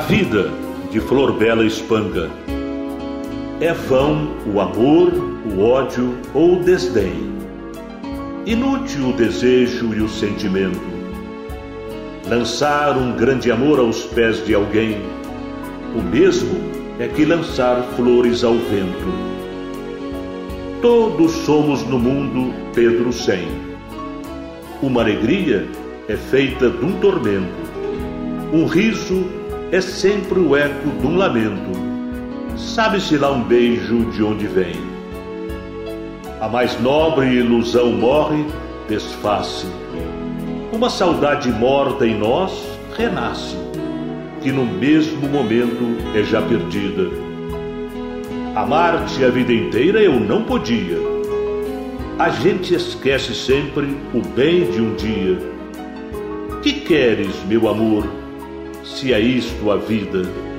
vida, de Florbela Espanga. É vão o amor, o ódio ou o desdém. Inútil o desejo e o sentimento. Lançar um grande amor aos pés de alguém, o mesmo é que lançar flores ao vento. Todos somos no mundo Pedro sem. Uma alegria é feita de um tormento. Um riso é sempre o eco de um lamento. Sabe-se lá um beijo de onde vem. A mais nobre ilusão morre, desfaz-se. Uma saudade morta em nós renasce, que no mesmo momento é já perdida. Amar-te a vida inteira eu não podia. A gente esquece sempre o bem de um dia. Que queres, meu amor, se é isto a vida?